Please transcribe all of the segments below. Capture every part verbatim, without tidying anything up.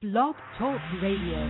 Blog Talk Radio.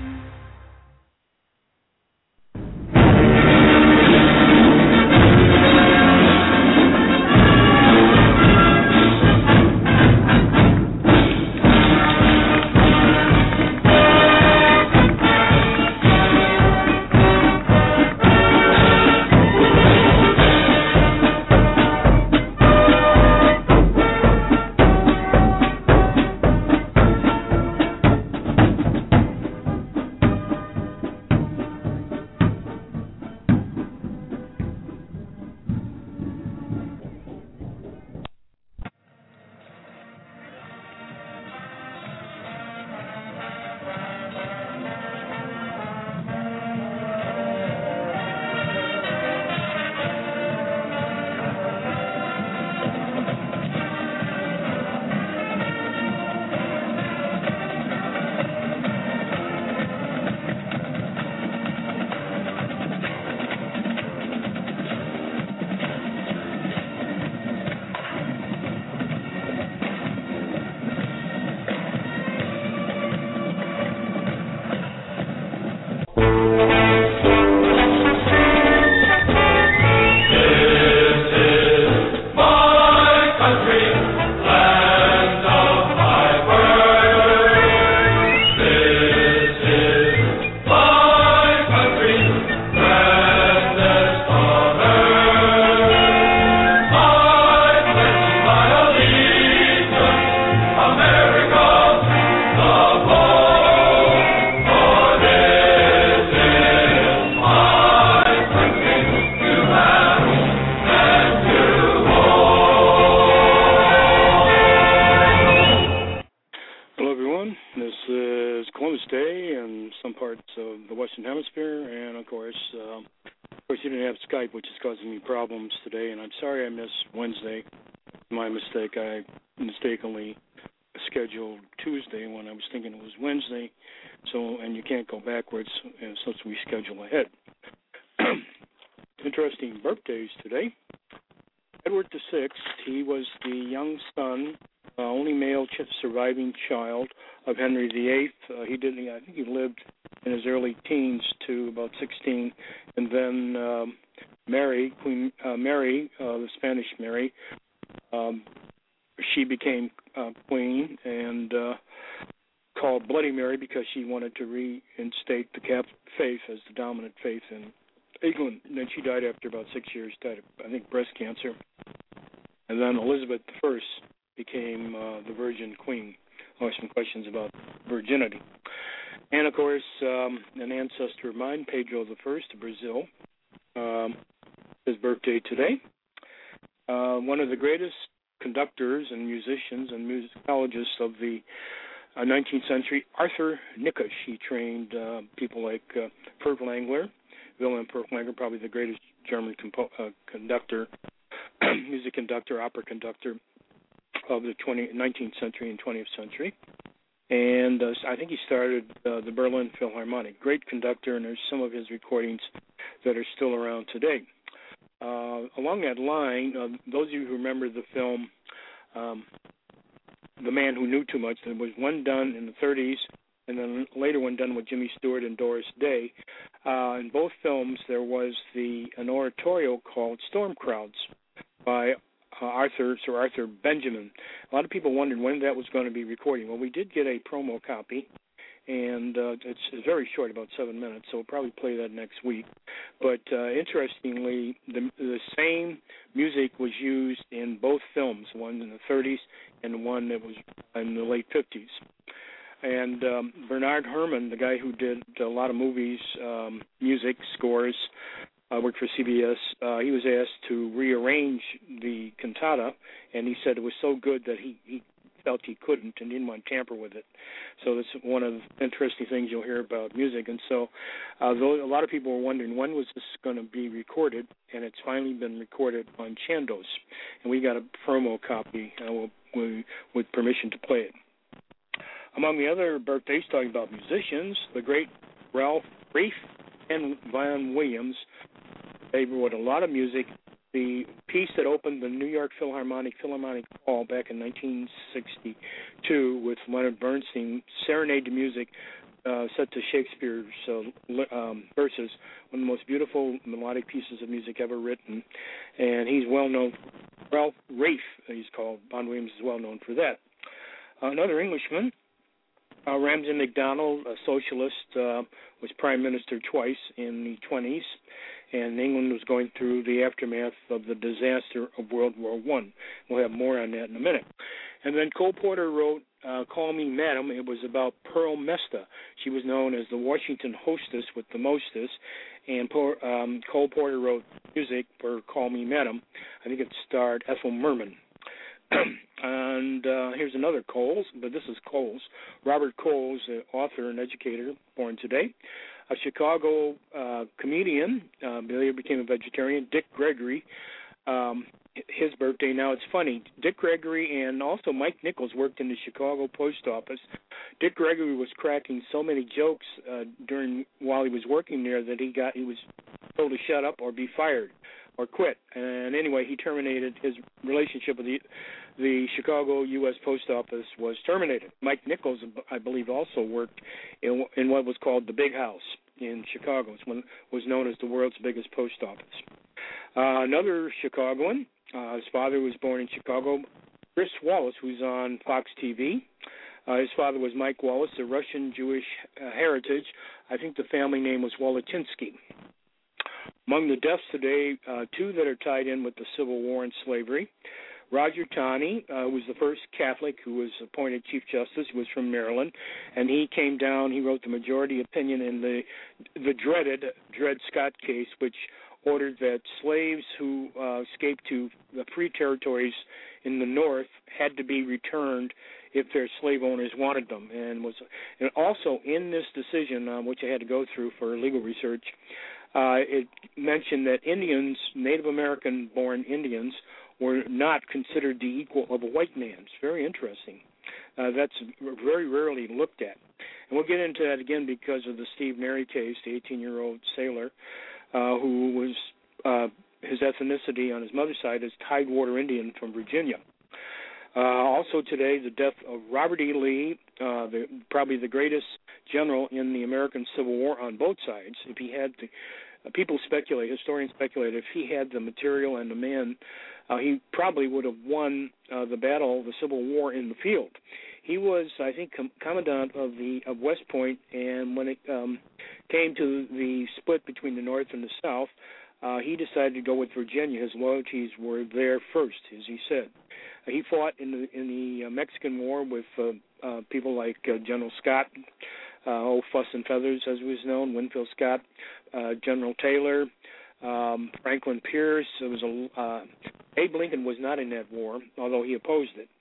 nineteenth century, Arthur Nikisch. He trained uh, people like uh, Furtwängler, Wilhelm Furtwängler, probably the greatest German compo- uh, conductor, music conductor, opera conductor of the twentieth, nineteenth century and twentieth century. And uh, I think he started uh, the Berlin Philharmonic. Great conductor, and there's some of his recordings that are still around today. Uh, along that line, uh, those of you who remember the film um, The Man Who Knew Too Much, there was one done in the thirties and then later one done with Jimmy Stewart and Doris Day. Uh, in both films, there was the an oratorio called Storm Crowds by uh, Arthur, Sir Arthur Benjamin. A lot of people wondered when that was going to be recording. Well, we did get a promo copy, and uh, it's, it's very short, about seven minutes, so we'll probably play that next week. But uh, interestingly, the, the same music was used in both films, one in the thirties and one that was in the late fifties. And um, Bernard Herrmann, the guy who did a lot of movies, um, music, scores, uh, worked for C B S, uh, he was asked to rearrange the cantata, and he said it was so good that he, he felt he couldn't and didn't want to tamper with it. So that's one of the interesting things you'll hear about music. And so uh, though a lot of people were wondering when was this going to be recorded, and it's finally been recorded on Chandos. And we got a promo copy uh, we'll, we, with permission to play it. Among the other birthdays, talking about musicians, the great Ralph Rafe and Vaughan Williams, they wrote a lot of music the piece that opened the New York Philharmonic Philharmonic Hall back in nineteen sixty-two with Leonard Bernstein, Serenade to Music, uh, set to Shakespeare's uh, um, verses, one of the most beautiful melodic pieces of music ever written. And he's well known, Ralph Rafe, he's called. Bon Williams is well known for that. Uh, another Englishman, uh, Ramsay MacDonald, a socialist, uh, was prime minister twice in the twenties. And England was going through the aftermath of the disaster of World War One. We'll have more on that in a minute. And then Cole Porter wrote uh, Call Me Madam. It was about Pearl Mesta. She was known as the Washington hostess with the mostest. And Por- um, Cole Porter wrote music for Call Me Madam. I think it starred Ethel Merman. And uh, here's another Coles, but this is Coles. Robert Coles, an author and educator, born today. A Chicago uh, comedian, uh, later became a vegetarian, Dick Gregory. Um, his birthday. Now, it's funny. Dick Gregory and also Mike Nichols worked in the Chicago post office. Dick Gregory was cracking so many jokes uh, during while he was working there that he got he was told to shut up or be fired or quit. And anyway, he terminated his relationship with the the Chicago U S Post Office was terminated. Mike Nichols, I believe, also worked in, in what was called the Big House in Chicago. It's one was known as the world's biggest post office. Uh, another Chicagoan, uh, his father was born in Chicago, Chris Wallace, who's on Fox T V. Uh, his father was Mike Wallace, a Russian Jewish uh, heritage. I think the family name was Walatinsky. Among the deaths today, uh, two that are tied in with the Civil War and slavery. Roger Taney, uh, who was the first Catholic who was appointed Chief Justice. He was from Maryland, and he came down, he wrote the majority opinion in the the dreaded Dred Scott case, which ordered that slaves who uh, escaped to the free territories in the North had to be returned if their slave owners wanted them. And was and also in this decision, um, which I had to go through for legal research, uh, it mentioned that Indians, Native American-born Indians, were not considered the equal of a white man. It's very interesting. Uh, that's very rarely looked at. And we'll get into that again because of the Steve Mary case, the eighteen-year-old sailor, uh, who was, uh, his ethnicity on his mother's side is Tidewater Indian from Virginia. Uh, also today, the death of Robert E. Lee, uh, the, probably the greatest general in the American Civil War on both sides. If he had the, uh, people speculate, historians speculate, if he had the material and the men, uh, he probably would have won uh, the battle, the Civil War in the field. He was, I think, com- commandant of the of West Point, and when it um, came to the split between the North and the South, uh, he decided to go with Virginia. His loyalties were there first, as he said. Uh, he fought in the in the uh, Mexican War with uh, uh, people like uh, General Scott, uh, Old Fuss and Feathers, as he was known, Winfield Scott, uh, General Taylor, um, Franklin Pierce. It was a uh, Abe Lincoln was not in that war, although he opposed it.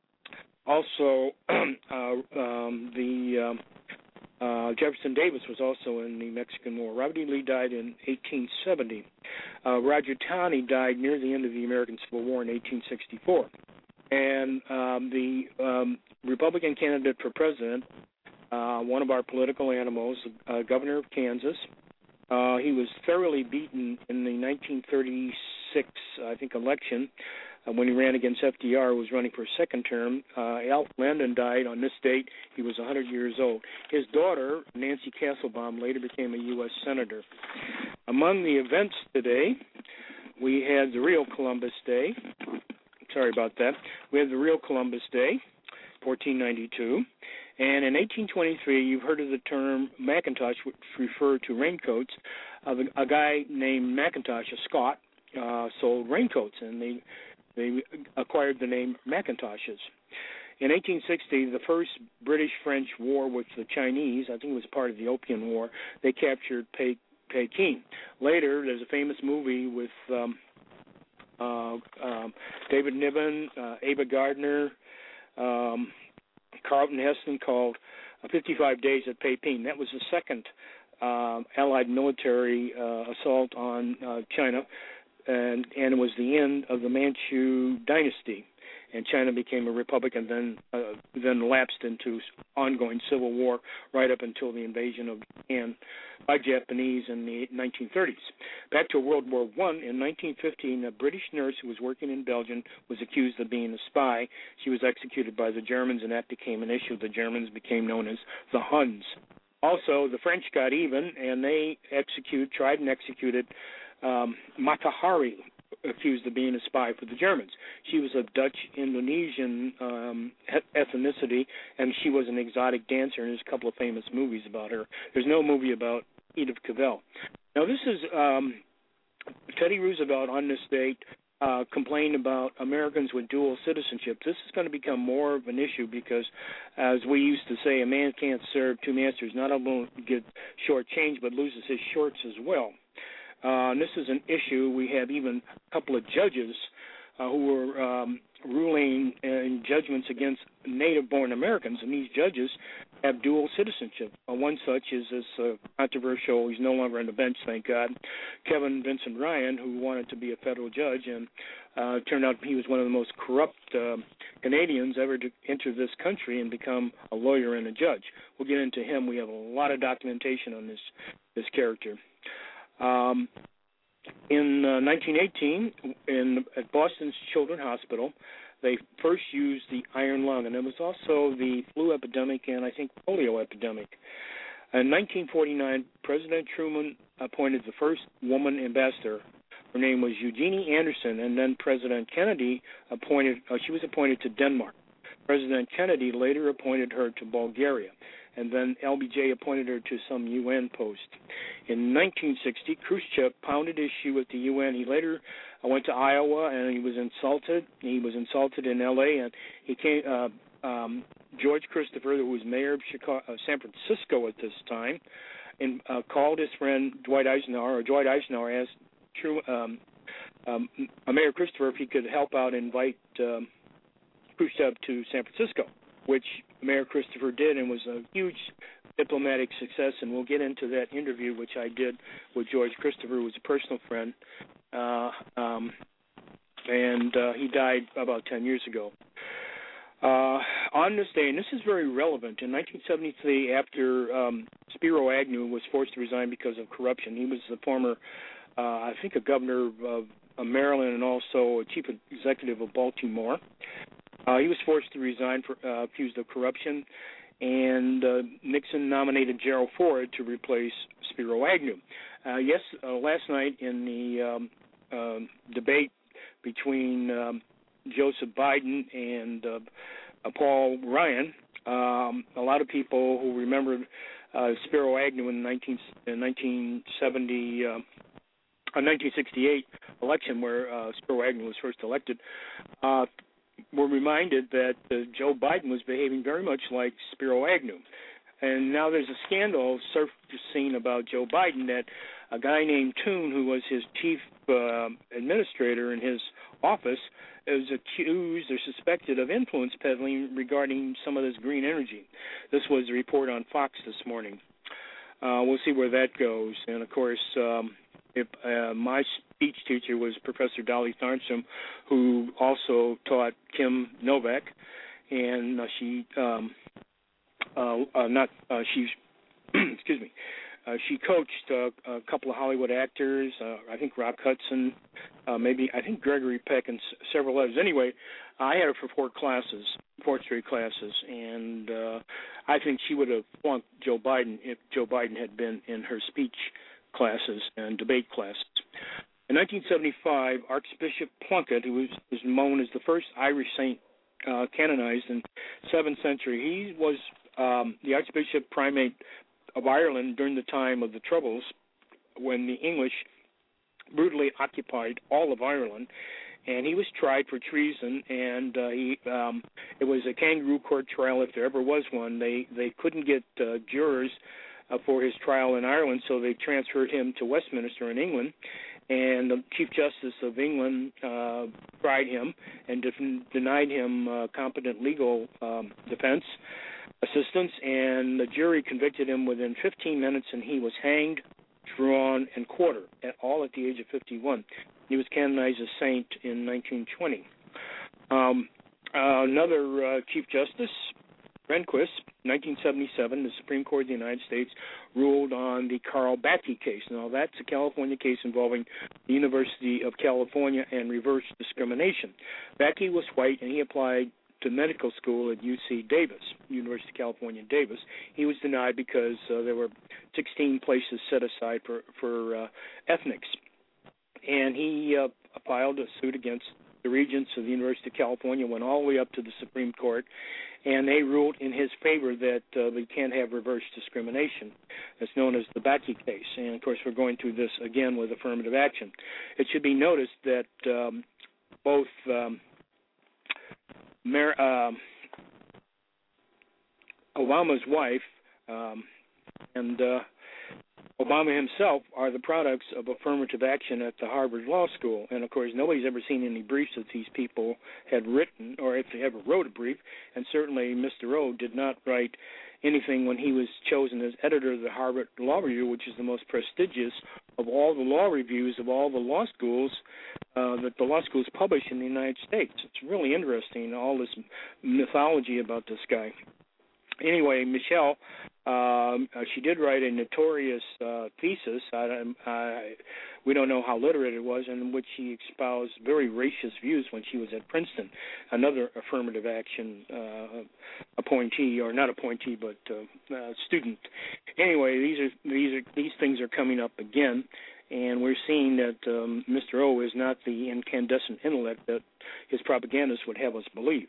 Also, uh, um, the um, uh, Jefferson Davis was also in the Mexican War. Robert E. Lee died in eighteen seventy. Uh, Roger Taney died near the end of the American Civil War in eighteen sixty-four. And um, the um, Republican candidate for president, uh, one of our political animals, uh, governor of Kansas, uh, he was thoroughly beaten in the nineteen thirty-six, I think, election. Uh, when he ran against F D R, who was running for a second term. uh, Alf Landon died on this date. He was one hundred years old. His daughter, Nancy Castlebaum, later became a U S senator. Among the events today, we had the real Columbus Day. Sorry about that. We had the real Columbus Day, fourteen ninety-two. And in eighteen twenty-three, you've heard of the term Macintosh, which referred to raincoats. Uh, a guy named Macintosh, a Scot, uh, sold raincoats, and they They acquired the name Macintoshes. In eighteen sixty, the first British-French war with the Chinese, I think it was part of the Opium War, they captured Pe- Peking. Later, there's a famous movie with um, uh, um, David Niven, uh, Ava Gardner, um, Carlton Heston called uh, fifty-five Days at Peking. That was the second uh, Allied military uh, assault on uh, China. And, and it was the end of the Manchu dynasty. and China became a republic, and then uh, then lapsed into ongoing civil war right up until the invasion of Japan by Japanese in the nineteen thirties. Back to World War One, in nineteen fifteen, a British nurse who was working in Belgium was accused of being a spy. She was executed by the Germans, and that became an issue. The Germans became known as the Huns. Also, the French got even, and they executed, tried and executed um, Mata Hari, accused of being a spy for the Germans. She was of Dutch-Indonesian um, ethnicity, and she was an exotic dancer, and there's a couple of famous movies about her. There's no movie about Edith Cavell. Now, this is um, Teddy Roosevelt on this date uh, complained about Americans with dual citizenship. This is going to become more of an issue because, as we used to say, a man can't serve two masters. Not only get shortchanged, but loses his shorts as well. Uh, and this is an issue. We have even a couple of judges uh, who were um, ruling in judgments against native-born Americans, and these judges have dual citizenship. Uh, one such is this uh, controversial, he's no longer on the bench, thank God, Kevin Vincent Ryan, who wanted to be a federal judge, and uh, it turned out he was one of the most corrupt uh, Canadians ever to enter this country and become a lawyer and a judge. We'll get into him. We have a lot of documentation on this this character. Um, in uh, nineteen eighteen, in at Boston's Children's Hospital, they first used the iron lung, and there was also the flu epidemic and I think polio epidemic. In nineteen forty-nine, President Truman appointed the first woman ambassador. Her name was Eugenie Anderson, and then President Kennedy appointed. Uh, she was appointed to Denmark. President Kennedy later appointed her to Bulgaria, and then L B J appointed her to some U N post. In nineteen sixty, Khrushchev pounded issue with the U N. He later uh, went to Iowa, and he was insulted. He was insulted in L A, and he came. Uh, um, George Christopher, who was mayor of Chicago, uh, San Francisco at this time, and uh, called his friend Dwight Eisenhower, or Dwight Eisenhower asked True, um, um, Mayor Christopher if he could help out and invite um, Khrushchev to San Francisco, which Mayor Christopher did, and was a huge diplomatic success, and we'll get into that interview, which I did with George Christopher, who was a personal friend, uh, um, and uh, he died about ten years ago. Uh, on this day, and this is very relevant, in nineteen seventy-three, after um, Spiro Agnew was forced to resign because of corruption, he was the former, uh, I think, a governor of, of Maryland and also a chief executive of Baltimore. Uh, he was forced to resign for uh, accused of corruption, and uh, Nixon nominated Gerald Ford to replace Spiro Agnew. Uh, yes, uh, last night in the um, uh, debate between um, Joseph Biden and uh, uh, Paul Ryan, um, a lot of people who remember uh, Spiro Agnew in, nineteen, in nineteen seventy, uh, uh, nineteen sixty-eight election, where uh, Spiro Agnew was first elected, uh, were reminded that uh, Joe Biden was behaving very much like Spiro Agnew. And now there's a scandal surfacing about Joe Biden that a guy named Toon, who was his chief uh, administrator in his office, is accused or suspected of influence peddling regarding some of this green energy. This was a report on Fox this morning. Uh, we'll see where that goes. And, of course, um, if, uh, my speech teacher was Professor Dolly Tharnstrom, who also taught Kim Novak, and uh, she um, uh, uh, not uh, she excuse me. Uh, she coached uh, a couple of Hollywood actors, uh, I think Rock Hudson, uh, maybe, I think Gregory Peck, and s- several others. Anyway, I had her for four classes, four straight classes, and uh, I think she would have flunked Joe Biden if Joe Biden had been in her speech classes and debate classes. In nineteen seventy-five, Archbishop Plunkett, who was, was known as the first Irish saint uh, canonized in seventh century, he was um, the Archbishop Primate of Ireland during the time of the Troubles, when the English brutally occupied all of Ireland, and he was tried for treason, and uh, he um, it was a kangaroo court trial if there ever was one. They they couldn't get uh, jurors uh, for his trial in Ireland, so they transferred him to Westminster in England, and the Chief Justice of England uh, tried him and de- denied him uh, competent legal um, defense assistance, and the jury convicted him within fifteen minutes, and he was hanged, drawn, and quartered, at all at the age of fifty-one. He was canonized as saint in nineteen twenty. Um, Uh, another uh, Chief Justice, Rehnquist, nineteen seventy-seven, the Supreme Court of the United States ruled on the Carl Bakke case. Now, that's a California case involving the University of California and reverse discrimination. Bakke was white, and he applied to medical school at U C Davis, University of California, Davis. He was denied because uh, there were sixteen places set aside for, for uh, ethnics. And he uh, filed a suit against the regents of the University of California, went all the way up to the Supreme Court, and they ruled in his favor that uh, we can't have reverse discrimination. It's known as the Bakke case. And, of course, we're going through this again with affirmative action. It should be noticed that um, both um, Mar- uh, Obama's wife um, and uh, Obama himself are the products of affirmative action at the Harvard Law School. And, of course, nobody's ever seen any briefs that these people had written, or if they ever wrote a brief. And certainly Mister O did not write anything when he was chosen as editor of the Harvard Law Review, which is the most prestigious of all the law reviews of all the law schools uh, that the law schools publish in the United States. It's really interesting, all this mythology about this guy. Anyway, Michelle, um, uh, she did write a notorious uh, thesis. I, I, we don't know how literate it was, in which she espoused very racist views when she was at Princeton. Another affirmative action uh, appointee, or not appointee, but uh, uh, student. Anyway, these are these are these things are coming up again, and we're seeing that um, Mister O is not the incandescent intellect that his propagandists would have us believe.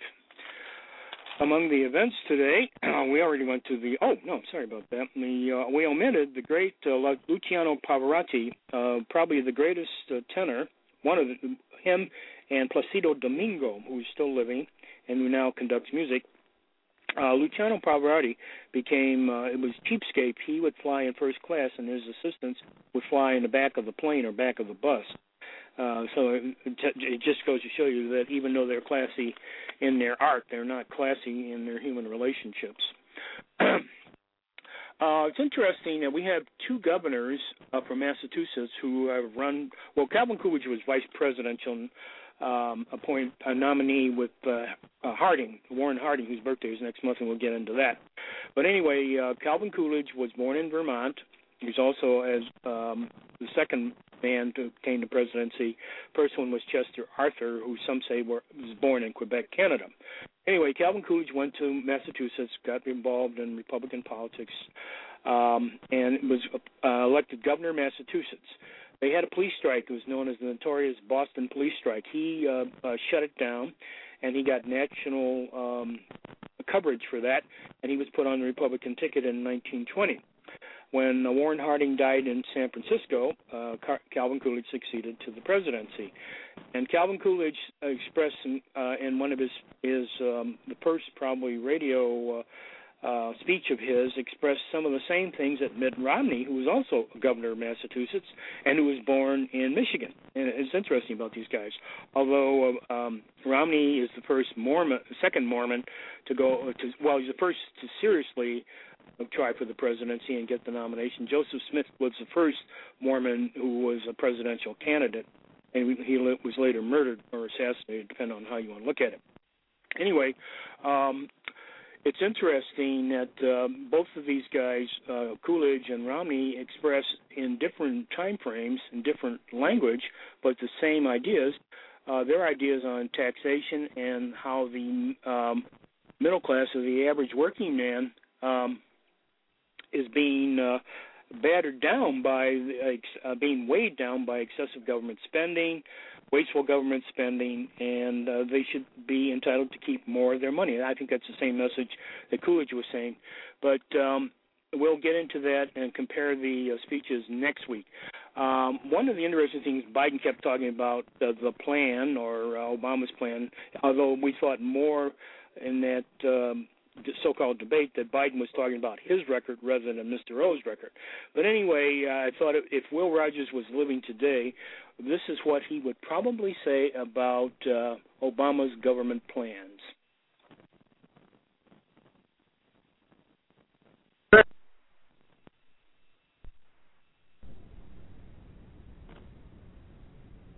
Among the events today, uh, we already went to the, oh, no, sorry about that. The, uh, we omitted the great uh, Luciano Pavarotti, uh, probably the greatest uh, tenor, one of the, him and Placido Domingo, who is still living and who now conducts music. Uh, Luciano Pavarotti became, uh, it was cheapskate. He would fly in first class, and his assistants would fly in the back of the plane or back of the bus. Uh, so it, it just goes to show you that even though they're classy in their art, they're not classy in their human relationships. uh, it's interesting that we have two governors uh, from Massachusetts who have run, well, Calvin Coolidge was vice presidential um, appoint, a nominee with uh, uh, Harding, Warren Harding, whose birthday is next month, and we'll get into that. But anyway, uh, Calvin Coolidge was born in Vermont. He's also as um, the second man to obtain the presidency. First one was Chester Arthur, who some say were, was born in Quebec, Canada. Anyway, Calvin Coolidge went to Massachusetts, got involved in Republican politics, um, and was uh, elected governor of Massachusetts. They had a police strike. It was known as the notorious Boston police strike. He uh, uh, shut it down, and he got national um, coverage for that, and he was put on the Republican ticket in nineteen twenty. When uh, Warren Harding died in San Francisco, uh, Car- Calvin Coolidge succeeded to the presidency. And Calvin Coolidge expressed in, uh, in one of his, his um, the first probably radio uh, uh, speech of his, expressed some of the same things that Mitt Romney, who was also governor of Massachusetts and who was born in Michigan. And it's interesting about these guys. Although uh, um, Romney is the first Mormon, second Mormon to go to, well, he's the first to seriously try for the presidency and get the nomination. Joseph Smith was the first Mormon who was a presidential candidate, and he was later murdered or assassinated, depending on how you want to look at it. Anyway, um, it's interesting that uh, both of these guys, uh, Coolidge and Romney, express in different time frames, in different language, but the same ideas. Uh, their ideas on taxation and how the um, middle class, or the average working man, um, is being uh, battered down by, uh, being weighed down by excessive government spending, wasteful government spending, and uh, they should be entitled to keep more of their money. I think that's the same message that Coolidge was saying. But um, we'll get into that and compare the uh, speeches next week. Um, one of the interesting things Biden kept talking about, uh, the plan, or uh, Obama's plan, although we thought more in that um, so-called debate that Biden was talking about his record rather than Mister O's record. But anyway, uh, I thought if Will Rogers was living today, this is what he would probably say about uh, Obama's government plans.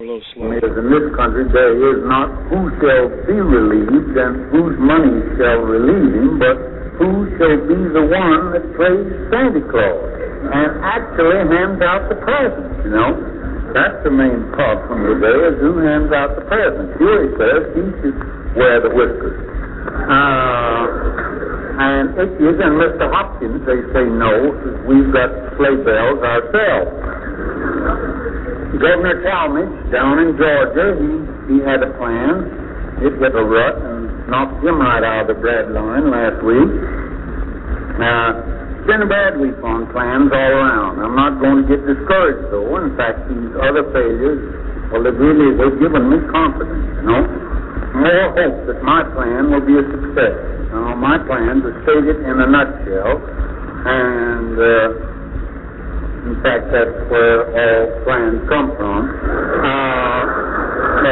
a little slow. Is in this country there is not who shall be relieved and whose money shall relieve him, but who shall be the one that plays Santa Claus and actually hands out the presents, you know. That's the main problem today, is who hands out the presents. Here he says he should wear the whiskers. Uh, and Ickes and Mister Hopkins, they say no, we've got sleigh bells ourselves. Governor Talmadge down in Georgia, he, he had a plan. It hit a rut and knocked him right out of the bread line last week. Now, it's been a bad week on plans all around. I'm not going to get discouraged, though. In fact, these other failures, well, they've really, they've given me confidence, you know. More hope that my plan will be a success. Now, my plan is stated in a nutshell, and, uh, in fact, that's where all plans come from. Uh, uh,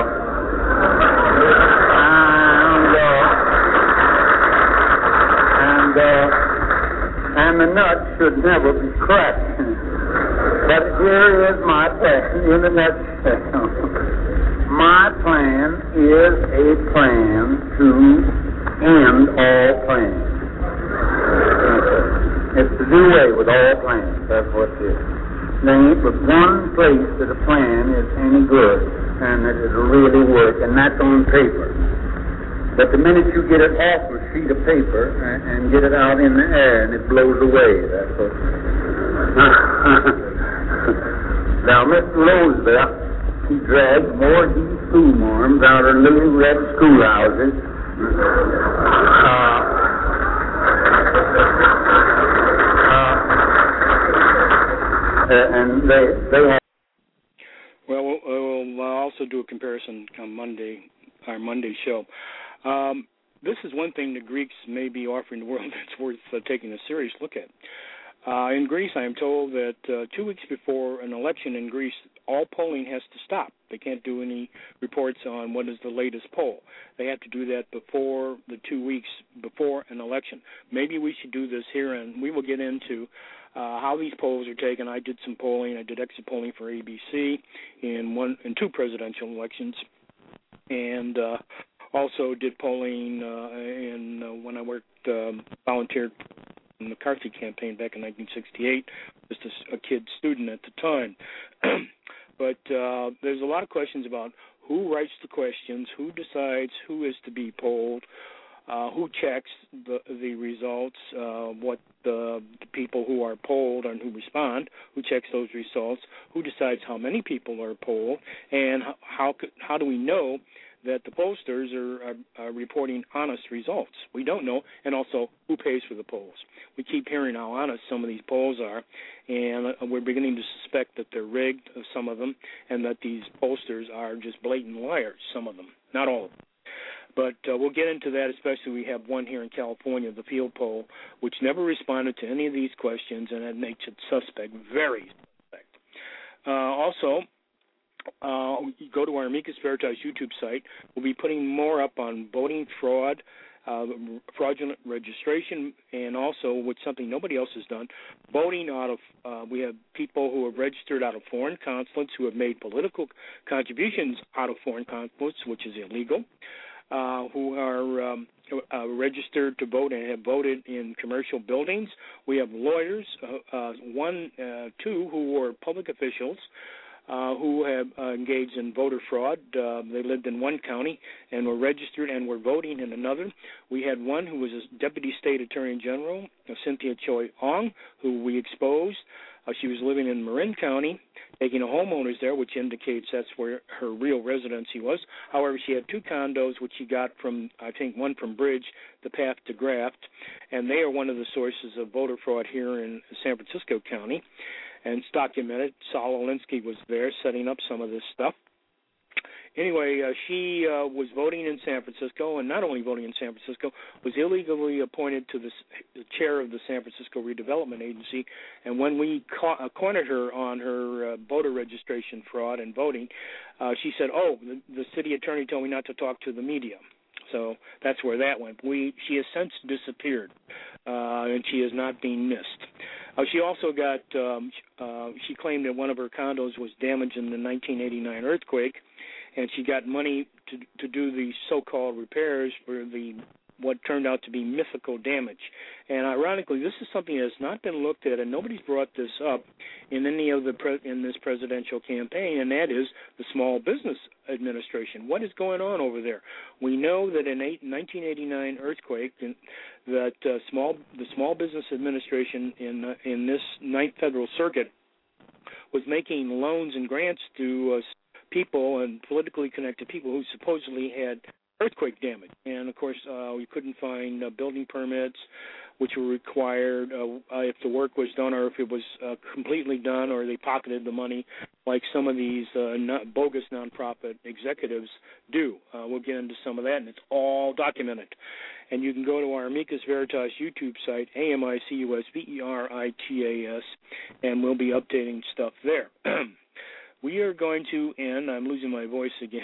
and, uh, and, uh, and the nut should never be cracked. But here is my plan in a nutshell. My plan is a plan to end all plans. It's to do away with all plans. That's what it is. There ain't but one place that a plan is any good and that it'll really work, and that's on paper. But the minute you get it off a sheet of paper and, and get it out in the air and it blows away, that's what. Now, Mister Roosevelt, he dragged more heat boom arms out of little red schoolhouses. Uh, Uh, and they they have. Well, we'll, we'll also do a comparison on Monday, our Monday show. Um, this is one thing the Greeks may be offering the world that's worth uh, taking a serious look at. Uh, in Greece, I am told that uh, two weeks before an election in Greece, all polling has to stop. They can't do any reports on what is the latest poll. They have to do that before the two weeks before an election. Maybe we should do this here, and we will get into Uh, how these polls are taken. I did some polling. I did exit polling for A B C in one in two presidential elections, and uh, also did polling uh, in uh, when I worked um, volunteered in the McCarthy campaign back in nineteen sixty-eight. Just a, a kid student at the time. But uh, there's a lot of questions about who writes the questions, who decides who is to be polled. Uh, who checks the, the results, uh, what the, the people who are polled and who respond, who checks those results, who decides how many people are polled, and how how do we know that the pollsters are, are, are reporting honest results? We don't know, and also who pays for the polls. We keep hearing how honest some of these polls are, and we're beginning to suspect that they're rigged, some of them, and that these pollsters are just blatant liars, some of them, not all of them. But uh, we'll get into that, especially we have one here in California, the field poll, which never responded to any of these questions, and it makes it suspect, very suspect. Uh, also, uh, go to our Amicus Veritas YouTube site. We'll be putting more up on voting fraud, uh, fraudulent registration, and also, which something nobody else has done, voting out of, uh, we have people who have registered out of foreign consulates who have made political contributions out of foreign consulates, which is illegal. Uh, who are um, uh, registered to vote and have voted in commercial buildings. We have lawyers, uh, uh, one, uh, two, who were public officials uh, who have uh, engaged in voter fraud. Uh, they lived in one county and were registered and were voting in another. We had one who was a Deputy State Attorney General, uh, Cynthia Choi Ong, who we exposed. Uh, she was living in Marin County, taking a homeowners there, which indicates that's where her real residency was. However, she had two condos, which she got from, I think, one from Bridge, the path to Graft, and they are one of the sources of voter fraud here in San Francisco County. And it's documented. Saul Alinsky was there setting up some of this stuff. Anyway, uh, she uh, was voting in San Francisco, and not only voting in San Francisco, was illegally appointed to the, the chair of the San Francisco Redevelopment Agency. And when we ca- uh, cornered her on her uh, voter registration fraud and voting, uh, she said, oh, the, the city attorney told me not to talk to the media. So that's where that went. We She has since disappeared, uh, and she is not being missed. Uh, she also got, um, uh, she claimed that one of her condos was damaged in the nineteen eighty-nine earthquake, and she got money to to do the so-called repairs for the what turned out to be mythical damage. And ironically, this is something that has not been looked at, and nobody's brought this up in any of the pre- in this presidential campaign, and that is the Small Business Administration. What is going on over there? We know that in eight, nineteen eighty-nine earthquake, in, that uh, small the Small Business Administration in uh, in this Ninth Federal Circuit was making loans and grants to uh, people and politically connected people who supposedly had earthquake damage. And, of course, uh, we couldn't find uh, building permits, which were required uh, uh, if the work was done or if it was uh, completely done, or they pocketed the money like some of these uh, not bogus nonprofit executives do. Uh, we'll get into some of that, and it's all documented. And you can go to our Amicus Veritas YouTube site, A M I C U S V E R I T A S, and we'll be updating stuff there. We are going to end, I'm losing my voice again,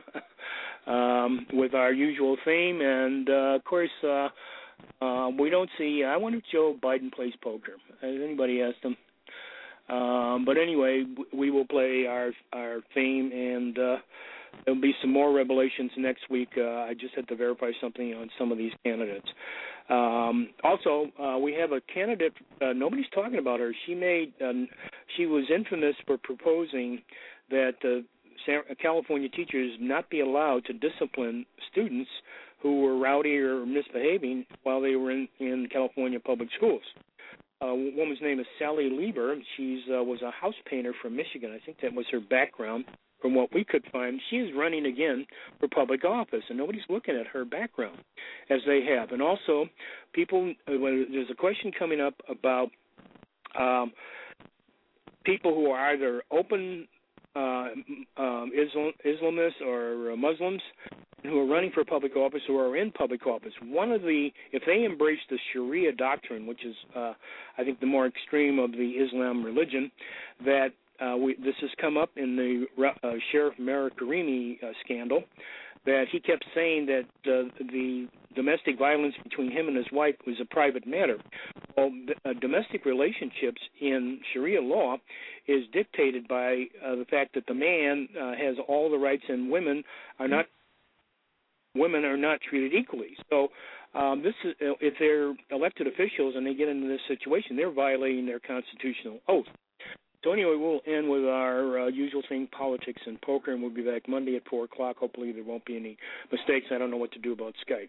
um, with our usual theme. And, uh, of course, uh, uh, we don't see, I wonder if Joe Biden plays poker. Has anybody asked him? Um, but anyway, we will play our our theme, and uh, there'll be some more revelations next week. Uh, I just had to verify something on some of these candidates. Um, also, uh, we have a candidate. Uh, nobody's talking about her. She made. Uh, she was infamous for proposing that uh, California teachers not be allowed to discipline students who were rowdy or misbehaving while they were in, in California public schools. Uh, a woman's name is Sally Lieber. She uh, was a house painter from Michigan. I think that was her background from what we could find. She is running again for public office, and nobody's looking at her background as they have. And also, people, uh, there's a question coming up about um, people who are either open uh, um, Islam, Islamists or uh, Muslims who are running for public office or are in public office. One of the, if they embrace the Sharia doctrine, which is, uh, I think, the more extreme of the Islam religion, that uh, we, this has come up in the uh, Sheriff Merrick Karimi uh, scandal, that he kept saying that uh, the domestic violence between him and his wife was a private matter. Well, uh, domestic relationships in Sharia law is dictated by uh, the fact that the man uh, has all the rights and women are not women are not treated equally. So um, this is, if they're elected officials and they get into this situation, they're violating their constitutional oath. So anyway, we'll end with our uh, usual thing, politics and poker, and we'll be back Monday at four o'clock. Hopefully there won't be any mistakes. I don't know what to do about Skype.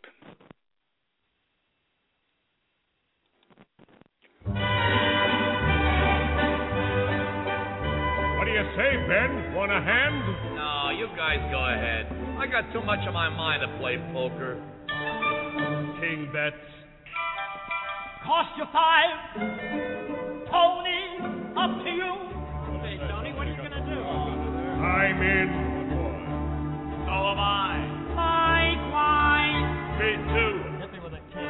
What do you say, Ben? Want a hand? No, you guys go ahead. I got too much on my mind to play poker. King bets. Cost you five. Tony, up to you. Hey, Tony, what are you going to do? I'm in. So am I. Likewise. Me too. Hit me with a king.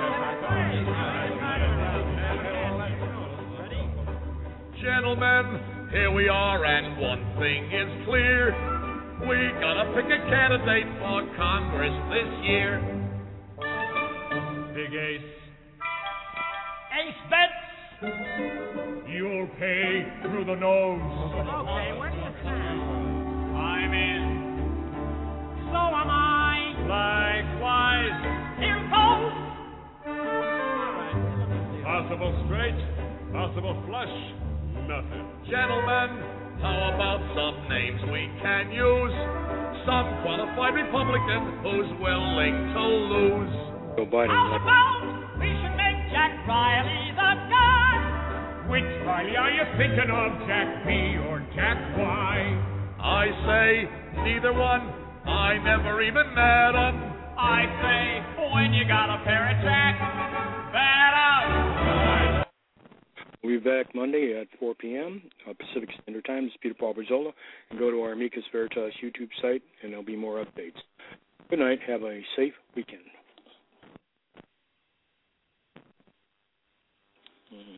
Ready? Gentlemen, here we are, and one thing is clear. We gotta pick a candidate for Congress this year. Big ace. Ace bets. You'll pay through the nose. Okay, where do you stand? I'm in. So am I. Likewise. Here goes. Possible straight, possible flush, nothing. Gentlemen, how about some names we can use? Some qualified Republican who's willing to lose. Joe Biden. How about we should make Jack Riley the guy? Which Riley are you thinking of, Jack P or Jack Y? I say neither one. I never even met him. I say when you got a pair of Jack, that out. We'll be back Monday at four p.m. Uh, Pacific Standard Time. This is Peter Paul Brizola. And go to our Amicus Veritas YouTube site, and there'll be more updates. Good night. Have a safe weekend.